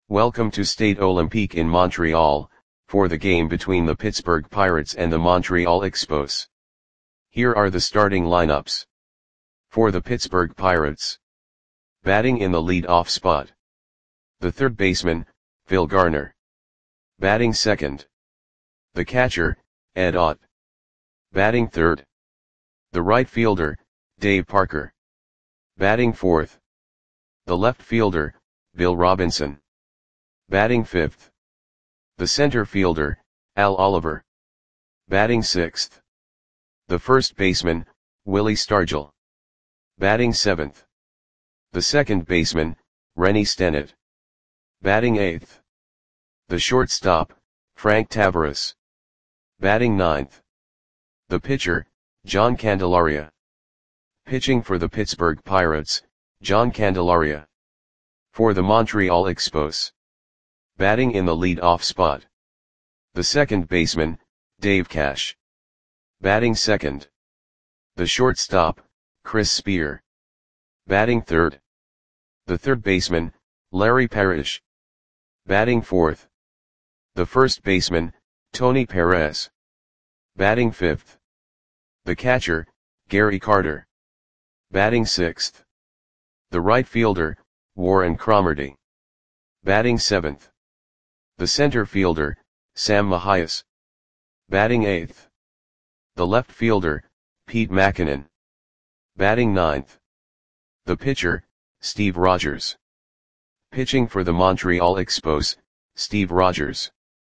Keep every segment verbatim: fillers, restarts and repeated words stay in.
Welcome to Stade Olympique in Montreal, for the game between the Pittsburgh Pirates and the Montreal Expos. Here are the starting lineups. For the Pittsburgh Pirates. Batting in the lead-off spot. The third baseman, Phil Garner. Batting second. The catcher, Ed Ott. Batting third. The right fielder, Dave Parker. Batting fourth. The left fielder, Bill Robinson. Batting fifth. The center fielder, Al Oliver. Batting sixth. The first baseman, Willie Stargell. Batting seventh. The second baseman, Rennie Stennett. Batting eighth. The shortstop, Frank Tavares. Batting ninth. The pitcher, John Candelaria. Pitching for the Pittsburgh Pirates, John Candelaria. For the Montreal Expos. Batting in the lead-off spot. The second baseman, Dave Cash. Batting second. The shortstop, Chris Spear. Batting third. The third baseman, Larry Parrish. Batting fourth. The first baseman, Tony Perez. Batting fifth. The catcher, Gary Carter. Batting sixth. The right fielder, Warren Cromartie. Batting seventh. The center fielder, Sam Mahias. Batting eighth. The left fielder, Pete Mackinnon. Batting ninth. The pitcher, Steve Rogers. Pitching for the Montreal Expos, Steve Rogers.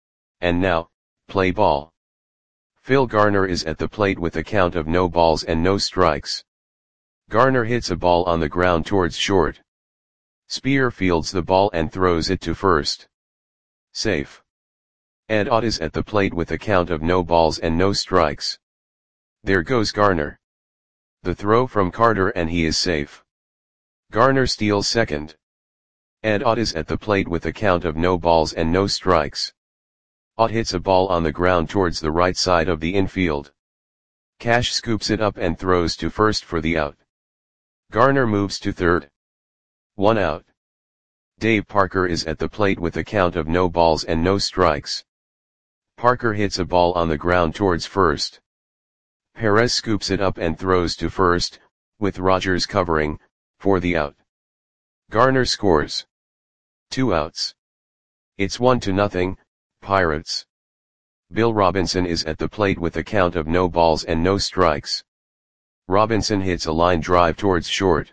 And now, play ball. Phil Garner is at the plate with a count of no balls and no strikes. Garner hits a ball on the ground towards short. Spear fields the ball and throws it to first. Safe. Ed Ott is at the plate with a count of no balls and no strikes. There goes Garner. The throw from Carter and he is safe. Garner steals second. Ed Ott is at the plate with a count of no balls and no strikes. Ott hits a ball on the ground towards the right side of the infield. Cash scoops it up and throws to first for the out. Garner moves to third. One out. Dave Parker is at the plate with a count of no balls and no strikes. Parker hits a ball on the ground towards first. Perez scoops it up and throws to first, with Rogers covering, for the out. Garner scores. Two outs. It's one to nothing, Pirates. Bill Robinson is at the plate with a count of no balls and no strikes. Robinson hits a line drive towards short.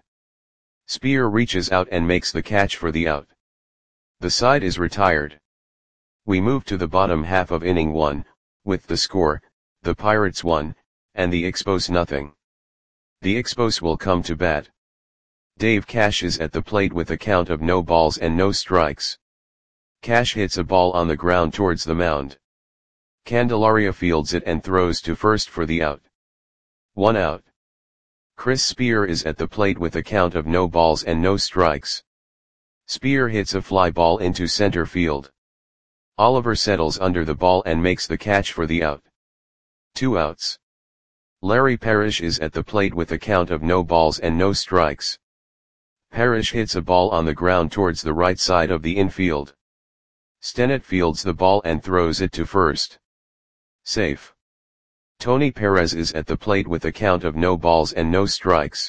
Spear reaches out and makes the catch for the out. The side is retired. We move to the bottom half of inning one, with the score, the Pirates one, and the Expos nothing. The Expos will come to bat. Dave Cash is at the plate with a count of no balls and no strikes. Cash hits a ball on the ground towards the mound. Candelaria fields it and throws to first for the out. One out. Chris Spear is at the plate with a count of no balls and no strikes. Spear hits a fly ball into center field. Oliver settles under the ball and makes the catch for the out. Two outs. Larry Parrish is at the plate with a count of no balls and no strikes. Parrish hits a ball on the ground towards the right side of the infield. Stennett fields the ball and throws it to first. Safe. Tony Perez is at the plate with a count of no balls and no strikes.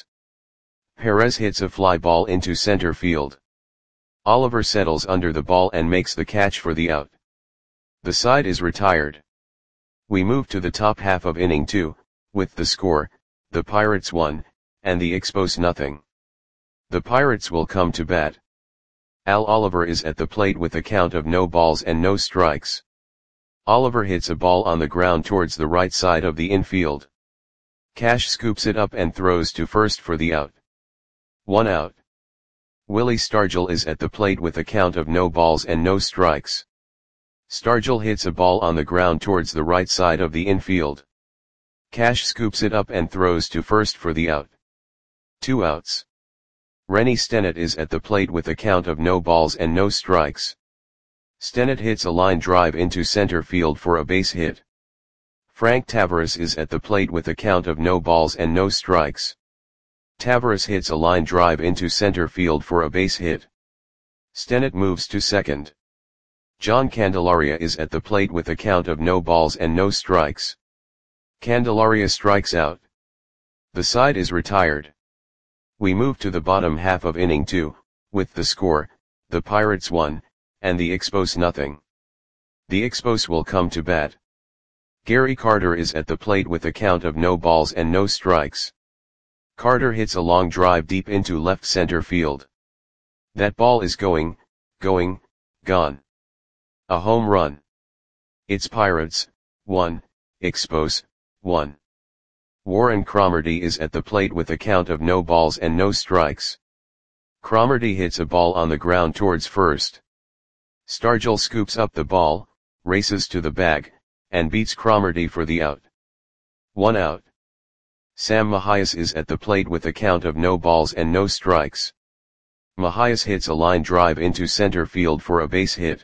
Perez hits a fly ball into center field. Oliver settles under the ball and makes the catch for the out. The side is retired. We move to the top half of inning two, with the score, the Pirates one, and the Expos nothing. The Pirates will come to bat. Al Oliver is at the plate with a count of no balls and no strikes. Oliver hits a ball on the ground towards the right side of the infield. Cash scoops it up and throws to first for the out. One out. Willie Stargell is at the plate with a count of no balls and no strikes. Stargell hits a ball on the ground towards the right side of the infield. Cash scoops it up and throws to first for the out. Two outs. Rennie Stennett is at the plate with a count of no balls and no strikes. Stennett hits a line drive into center field for a base hit. Frank Tavares is at the plate with a count of no balls and no strikes. Tavares hits a line drive into center field for a base hit. Stennett moves to second. John Candelaria is at the plate with a count of no balls and no strikes. Candelaria strikes out. The side is retired. We move to the bottom half of inning two, with the score, the Pirates one, and the Expos nothing. The Expos will come to bat. Gary Carter is at the plate with a count of no balls and no strikes. Carter hits a long drive deep into left center field. That ball is going, going, gone. A home run. It's Pirates, one, Expos, one. Warren Cromartie is at the plate with a count of no balls and no strikes. Cromartie hits a ball on the ground towards first. Stargell scoops up the ball, races to the bag, and beats Cromartie for the out. One out. Sam Mahias is at the plate with a count of no balls and no strikes. Mahias hits a line drive into center field for a base hit.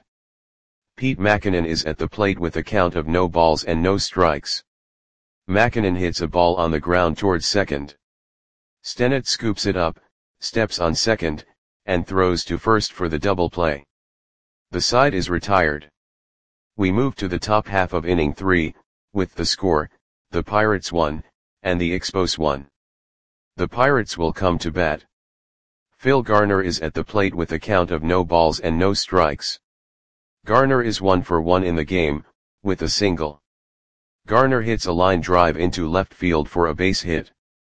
Pete Mackinnon is at the plate with a count of no balls and no strikes. Mackinnon hits a ball on the ground towards second. Stennett scoops it up, steps on second, and throws to first for the double play. The side is retired. We move to the top half of inning three, with the score, the Pirates one, and the Expos one. The Pirates will come to bat. Phil Garner is at the plate with a count of no balls and no strikes. Garner is one for one in the game, with a single. Garner hits a line drive into left field for a base hit.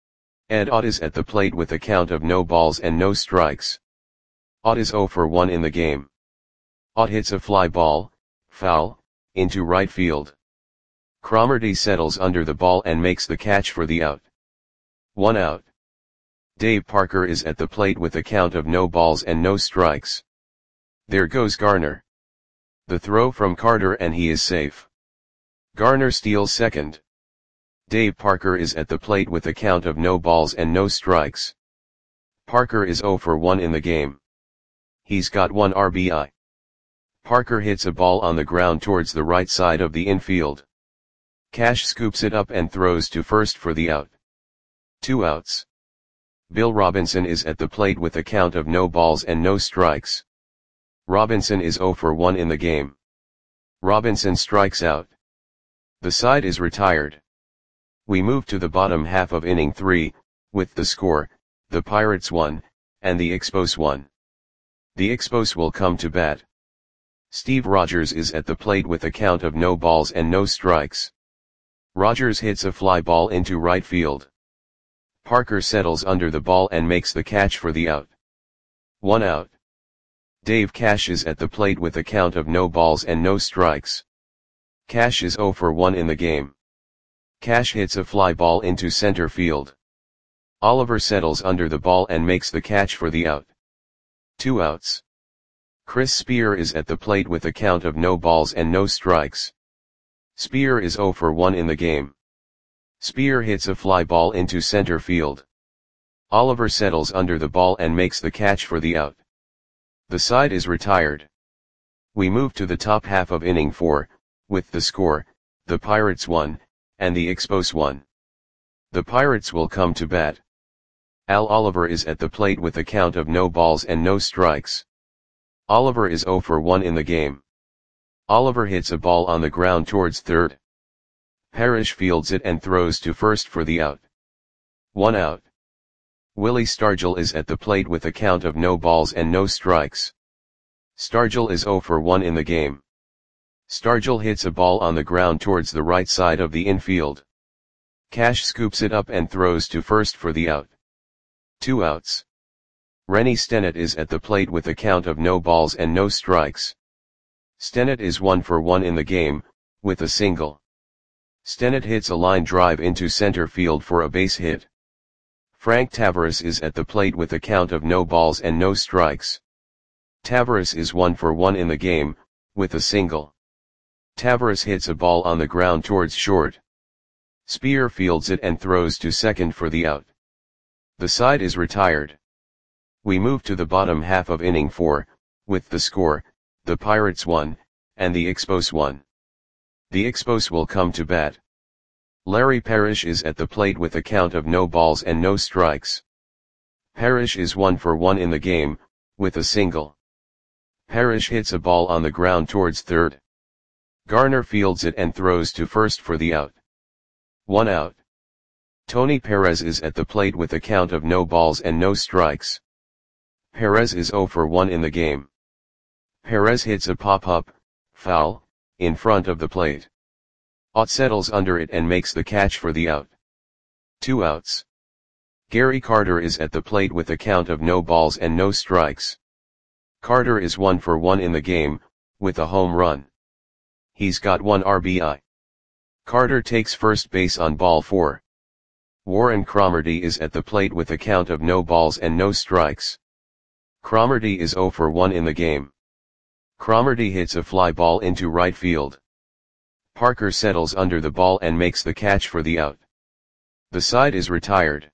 Ed Ott is at the plate with a count of no balls and no strikes. Ott is zero for one in the game. Ott hits a fly ball, foul, into right field. Cromartie settles under the ball and makes the catch for the out. One out. Dave Parker is at the plate with a count of no balls and no strikes. There goes Garner. The throw from Carter and he is safe. Garner steals second. Dave Parker is at the plate with a count of no balls and no strikes. Parker is zero for one in the game. He's got one R B I. Parker hits a ball on the ground towards the right side of the infield. Cash scoops it up and throws to first for the out. Two outs. Bill Robinson is at the plate with a count of no balls and no strikes. Robinson is zero for one in the game. Robinson strikes out. The side is retired. We move to the bottom half of inning three, with the score, the Pirates one, and the Expos one. The Expos will come to bat. Steve Rogers is at the plate with a count of no balls and no strikes. Rogers hits a fly ball into right field. Parker settles under the ball and makes the catch for the out. One out. Dave Cash is at the plate with a count of no balls and no strikes. Cash is zero for one in the game. Cash hits a fly ball into center field. Oliver settles under the ball and makes the catch for the out. Two outs. Chris Spear is at the plate with a count of no balls and no strikes. Spear is zero for one in the game. Spear hits a fly ball into center field. Oliver settles under the ball and makes the catch for the out. The side is retired. We move to the top half of inning four, with the score, the Pirates one, and the Expos one. The Pirates will come to bat. Al Oliver is at the plate with a count of no balls and no strikes. Oliver is zero for one in the game. Oliver hits a ball on the ground towards third. Parrish fields it and throws to first for the out. One out. Willie Stargell is at the plate with a count of no balls and no strikes. Stargell is zero for one in the game. Stargell hits a ball on the ground towards the right side of the infield. Cash scoops it up and throws to first for the out. Two outs. Rennie Stennett is at the plate with a count of no balls and no strikes. Stennett is one for one in the game, with a single. Stennett hits a line drive into center field for a base hit. Frank Tavares is at the plate with a count of no balls and no strikes. Tavares is one for one in the game, with a single. Tavares hits a ball on the ground towards short. Spear fields it and throws to second for the out. The side is retired. We move to the bottom half of inning four, with the score, the Pirates one, and the Expos one. The Expos will come to bat. Larry Parrish is at the plate with a count of no balls and no strikes. Parrish is one for one in the game, with a single. Parrish hits a ball on the ground towards third. Garner fields it and throws to first for the out. One out. Tony Perez is at the plate with a count of no balls and no strikes. Perez is zero for one in the game. Perez hits a pop-up, foul, in front of the plate. Ott settles under it and makes the catch for the out. Two outs. Gary Carter is at the plate with a count of no balls and no strikes. Carter is one for one in the game, with a home run. He's got one R B I. Carter takes first base on ball four. Warren Cromartie is at the plate with a count of no balls and no strikes. Cromartie is zero for one in the game. Cromartie hits a fly ball into right field. Parker settles under the ball and makes the catch for the out. The side is retired.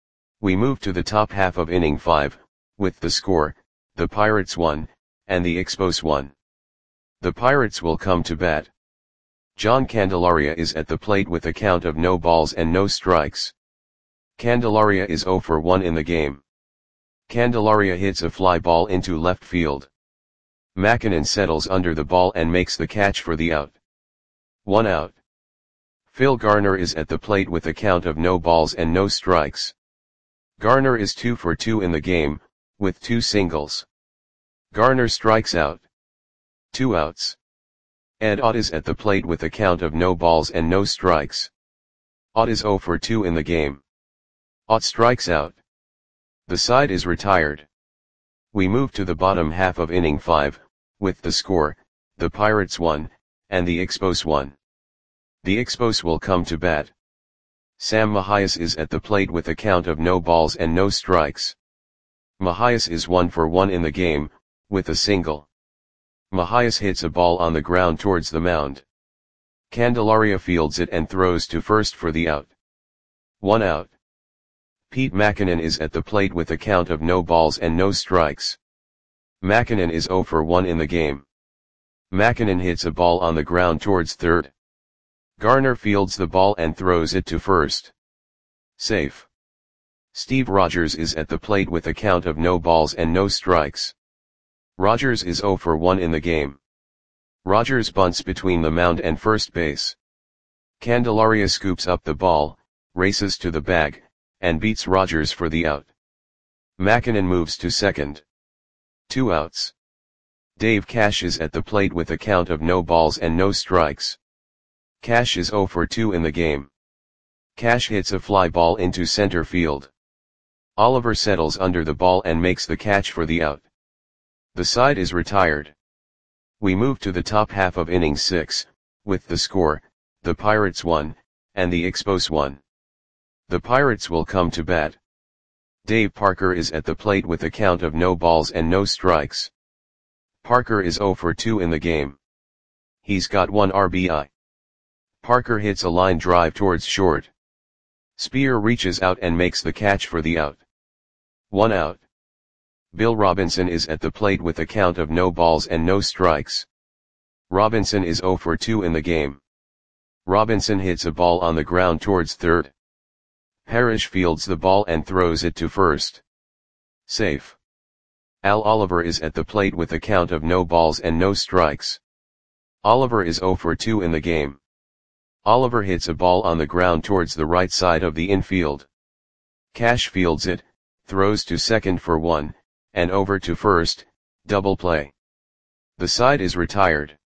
We move to the top half of inning five, with the score, the Pirates one, and the Expos one. The Pirates will come to bat. John Candelaria is at the plate with a count of no balls and no strikes. Candelaria is zero for one in the game. Candelaria hits a fly ball into left field. Mackinnon settles under the ball and makes the catch for the out. One out. Phil Garner is at the plate with a count of no balls and no strikes. Garner is two for two in the game, with two singles. Garner strikes out. Two outs. Ed Ott is at the plate with a count of no balls and no strikes. Ott is zero for two in the game. Ott strikes out. The side is retired. We move to the bottom half of inning five, with the score, the Pirates one, and the Expos one. The Expos will come to bat. Sam Mahias is at the plate with a count of no balls and no strikes. Mahias is one for one in the game, with a single. Mahias hits a ball on the ground towards the mound. Candelaria fields it and throws to first for the out. One out. Pete Mackinnon is at the plate with a count of no balls and no strikes. Mackinnon is zero for one in the game. Mackinnon hits a ball on the ground towards third. Garner fields the ball and throws it to first. Safe. Steve Rogers is at the plate with a count of no balls and no strikes. Rogers is zero for one in the game. Rogers bunts between the mound and first base. Candelaria scoops up the ball, races to the bag, and beats Rogers for the out. Mackinnon moves to second. Two outs. Dave Cash is at the plate with a count of no balls and no strikes. Cash is zero for two in the game. Cash hits a fly ball into center field. Oliver settles under the ball and makes the catch for the out. The side is retired. We move to the top half of inning six, with the score, the Pirates one, and the Expos one. The Pirates will come to bat. Dave Parker is at the plate with a count of no balls and no strikes. Parker is zero for two in the game. He's got one R B I. Parker hits a line drive towards short. Spear reaches out and makes the catch for the out. One out. Bill Robinson is at the plate with a count of no balls and no strikes. Robinson is zero for two in the game. Robinson hits a ball on the ground towards third. Parrish fields the ball and throws it to first. Safe. Al Oliver is at the plate with a count of no balls and no strikes. Oliver is zero for two in the game. Oliver hits a ball on the ground towards the right side of the infield. Cash fields it, throws to second for one, and over to first, double play. The side is retired.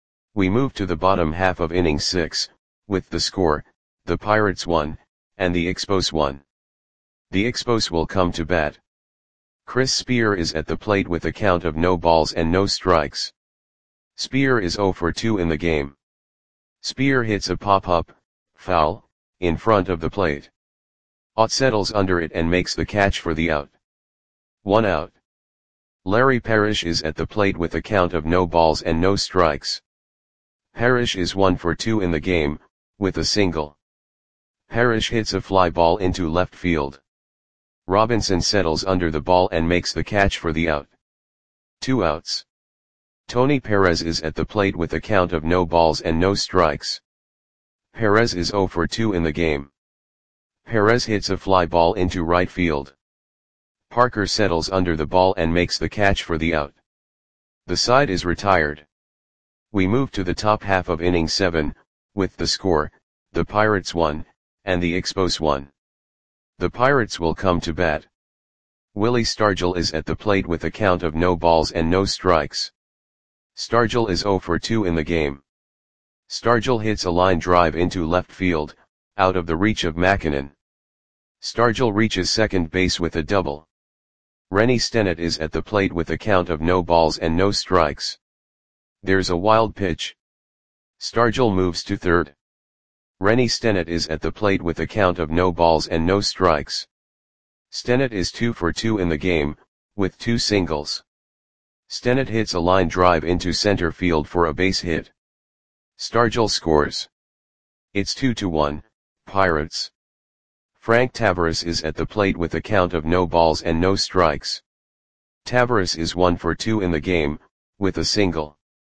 We move to the bottom half of inning six, with the score, the Pirates one, and the Expos one. The Expos will come to bat. Chris Spear is at the plate with a count of no balls and no strikes. Spear is zero for two in the game. Spear hits a pop-up, foul, in front of the plate. Ott settles under it and makes the catch for the out. One out. Larry Parrish is at the plate with a count of no balls and no strikes. Parrish is one for two in the game, with a single. Parrish hits a fly ball into left field. Robinson settles under the ball and makes the catch for the out. Two outs. Tony Perez is at the plate with a count of no balls and no strikes. Perez is zero for two in the game. Perez hits a fly ball into right field. Parker settles under the ball and makes the catch for the out. The side is retired. We move to the top half of inning seven, with the score, the Pirates one, and the Expos one. The Pirates will come to bat. Willie Stargell is at the plate with a count of no balls and no strikes. Stargell is oh for two in the game. Stargell hits a line drive into left field, out of the reach of Makinen. Stargell reaches second base with a double. Rennie Stennett is at the plate with a count of no balls and no strikes. There's a wild pitch. Stargell moves to third. Rennie Stennett is at the plate with a count of no balls and no strikes. Stennett is two for two in the game, with two singles. Stennett hits a line drive into center field for a base hit. Stargell scores. It's two to one, Pirates. Frank Taveras is at the plate with a count of no balls and no strikes. Taveras is one for two in the game, with a single.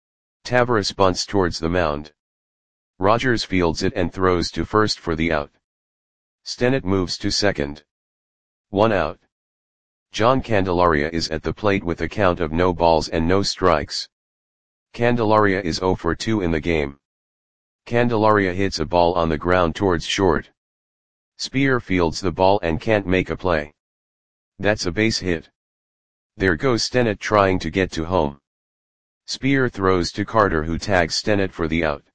Taveras bunts towards the mound. Rogers fields it and throws to first for the out. Stennett moves to second. One out. John Candelaria is at the plate with a count of no balls and no strikes. Candelaria is oh for two in the game. Candelaria hits a ball on the ground towards short. Speer fields the ball and can't make a play. That's a base hit. There goes Stennett trying to get to home. Speer throws to Carter, who tags Stennett for the out.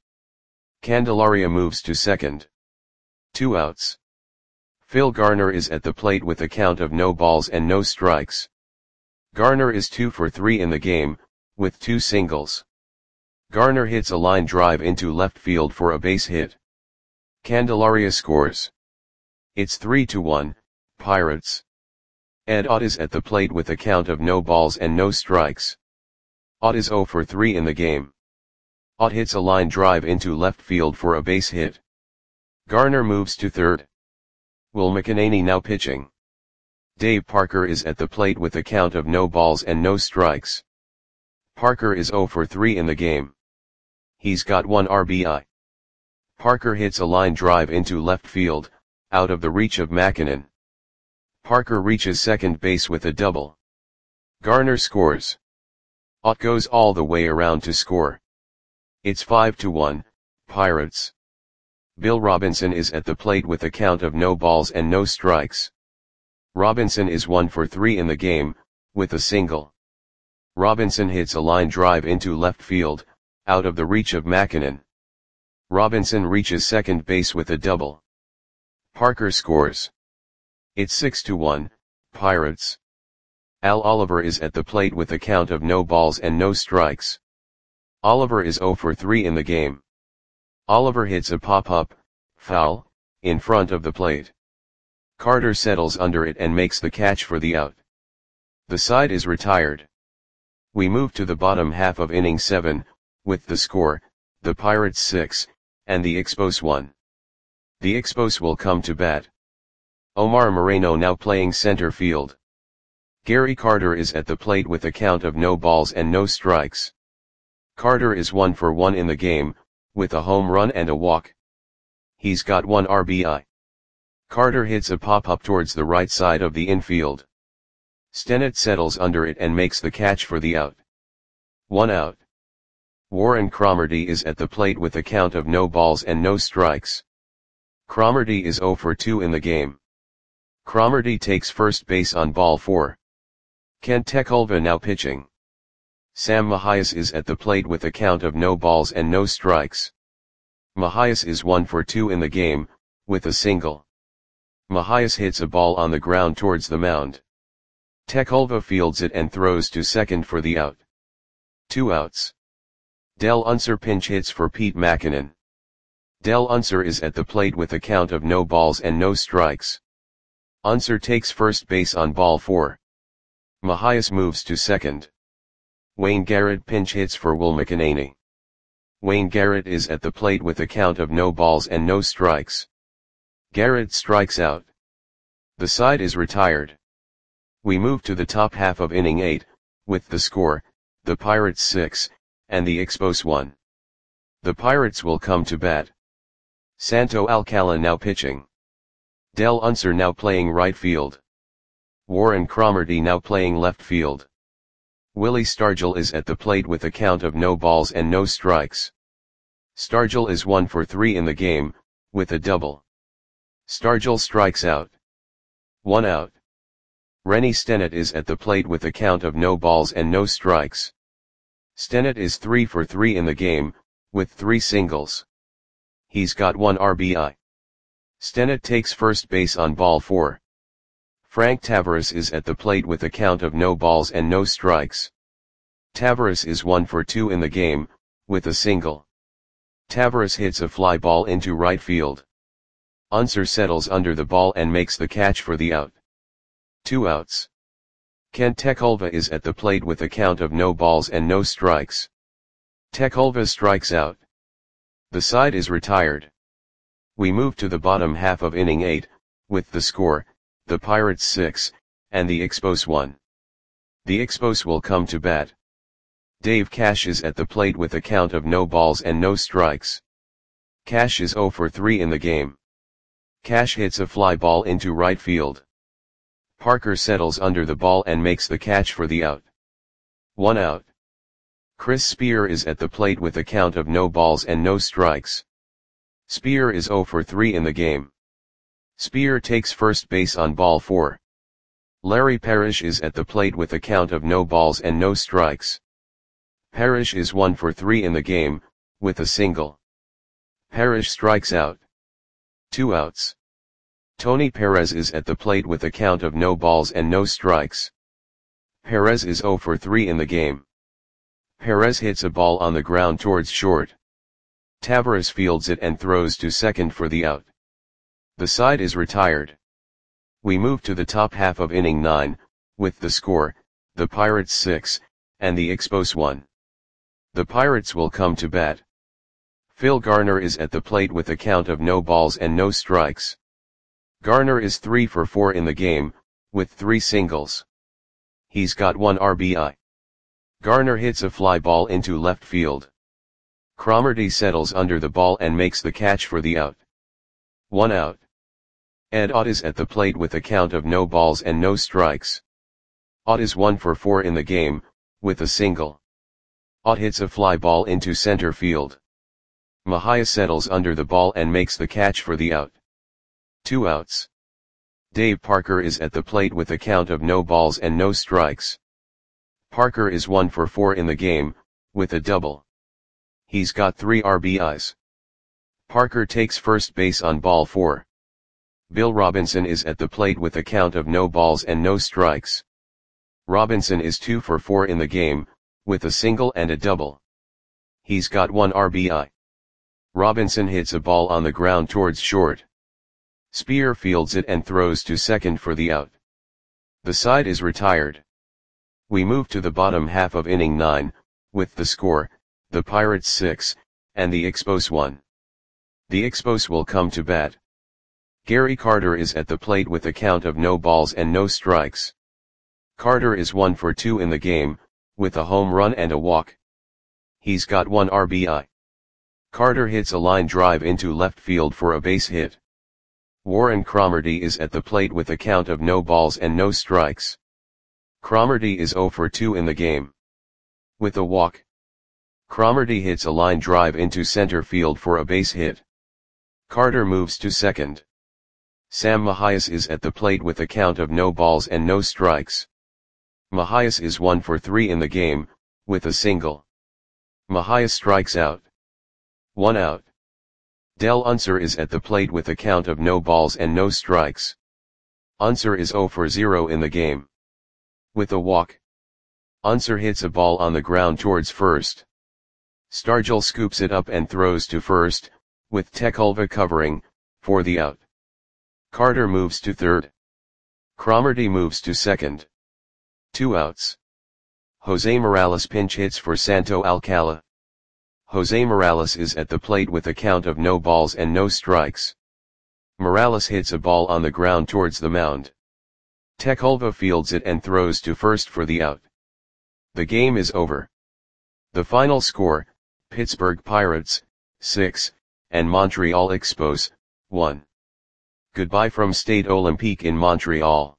Candelaria moves to second. Two outs. Phil Garner is at the plate with a count of no balls and no strikes. Garner is two for three in the game, with two singles. Garner hits a line drive into left field for a base hit. Candelaria scores. It's three to one, Pirates. Ed Ott is at the plate with a count of no balls and no strikes. Ott is oh for three in the game. Ott hits a line drive into left field for a base hit. Garner moves to third. Will McEnany now pitching. Dave Parker is at the plate with a count of no balls and no strikes. Parker is oh for three in the game. He's got one R B I. Parker hits a line drive into left field, out of the reach of Makinen. Parker reaches second base with a double. Garner scores. Ott goes all the way around to score. It's five to one, Pirates. Bill Robinson is at the plate with a count of no balls and no strikes. Robinson is one for three in the game, with a single. Robinson hits a line drive into left field, out of the reach of Makinen. Robinson reaches second base with a double. Parker scores. It's six to one, Pirates. Al Oliver is at the plate with a count of no balls and no strikes. Oliver is oh for three in the game. Oliver hits a pop-up, foul, in front of the plate. Carter settles under it and makes the catch for the out. The side is retired. We move to the bottom half of inning seven, with the score, the Pirates six, and the Expos one. The Expos will come to bat. Omar Moreno now playing center field. Gary Carter is at the plate with a count of no balls and no strikes. Carter is one for one in the game, with a home run and a walk. He's got one R B I. Carter hits a pop-up towards the right side of the infield. Stennett settles under it and makes the catch for the out. One out. Warren Cromartie is at the plate with a count of no balls and no strikes. Cromartie is oh for two in the game. Cromartie takes first base on ball four. Kent Tekulve now pitching. Sam Mahias is at the plate with a count of no balls and no strikes. Mahias is one for two in the game, with a single. Mahias hits a ball on the ground towards the mound. Tekulve fields it and throws to second for the out. Two outs. Del Unser pinch hits for Pete Makinen. Del Unser is at the plate with a count of no balls and no strikes. Unser takes first base on ball four. Mahias moves to second. Wayne Garrett pinch hits for Will McEnany. Wayne Garrett is at the plate with a count of no balls and no strikes. Garrett strikes out. The side is retired. We move to the top half of inning eight, with the score, the Pirates six, and the Expos one. The Pirates will come to bat. Santo Alcala now pitching. Del Unser now playing right field. Warren Cromartie now playing left field. Willie Stargell is at the plate with a count of no balls and no strikes. Stargell is one for three in the game, with a double. Stargell strikes out. One out. Rennie Stennett is at the plate with a count of no balls and no strikes. Stennett is three for three in the game, with three singles. He's got one R B I. Stennett takes first base on ball four. Frank Taveras is at the plate with a count of no balls and no strikes. Taveras is one for two in the game, with a single. Taveras hits a fly ball into right field. Unser settles under the ball and makes the catch for the out. Two outs. Kent Tekulve is at the plate with a count of no balls and no strikes. Tekulve strikes out. The side is retired. We move to the bottom half of inning eight, with the score, the Pirates six, and the Expos one. The Expos will come to bat. Dave Cash is at the plate with a count of no balls and no strikes. Cash is zero for three in the game. Cash hits a fly ball into right field. Parker settles under the ball and makes the catch for the out. One out. Chris Spear is at the plate with a count of no balls and no strikes. Spear is zero for three in the game. Spear takes first base on ball four. Larry Parrish is at the plate with a count of no balls and no strikes. Parrish is one for three in the game, with a single. Parrish strikes out. Two outs. Tony Perez is at the plate with a count of no balls and no strikes. Perez is zero for three in the game. Perez hits a ball on the ground towards short. Taveras fields it and throws to second for the out. The side is retired. We move to the top half of inning nine, with the score, the Pirates six, and the Expos one. The Pirates will come to bat. Phil Garner is at the plate with a count of no balls and no strikes. Garner is three for four in the game, with three singles. He's got one R B I. Garner hits a fly ball into left field. Cromartie settles under the ball and makes the catch for the out. One out. Ed Ott is at the plate with a count of no balls and no strikes. Ott is one for four in the game, with a single. Ott hits a fly ball into center field. Mahia settles under the ball and makes the catch for the out. Two outs. Dave Parker is at the plate with a count of no balls and no strikes. Parker is one for four in the game, with a double. He's got three R B Is. Parker takes first base on ball four. Bill Robinson is at the plate with a count of no balls and no strikes. Robinson is two for four in the game, with a single and a double. He's got one R B I. Robinson hits a ball on the ground towards short. Spear fields it and throws to second for the out. The side is retired. We move to the bottom half of inning nine, with the score, the Pirates six, and the Expos one. The Expos will come to bat. Gary Carter is at the plate with a count of no balls and no strikes. Carter is one for two in the game, with a home run and a walk. He's got one R B I. Carter hits a line drive into left field for a base hit. Warren Cromartie is at the plate with a count of no balls and no strikes. Cromartie is zero for two in the game. With a walk. Cromartie hits a line drive into center field for a base hit. Carter moves to second. Sam Mahias is at the plate with a count of no balls and no strikes. Mahias is one for three in the game, with a single. Mahias strikes out. One out. Del Unser is at the plate with a count of no balls and no strikes. Unser is zero for zero in the game. With a walk. Unser hits a ball on the ground towards first. Stargell scoops it up and throws to first, with Tekulve covering, for the out. Carter moves to third. Cromartie moves to second. Two outs. Jose Morales pinch hits for Santo Alcala. Jose Morales is at the plate with a count of no balls and no strikes. Morales hits a ball on the ground towards the mound. Tekulve fields it and throws to first for the out. The game is over. The final score, Pittsburgh Pirates, six, and Montreal Expos, one. Goodbye from Stade Olympique in Montreal.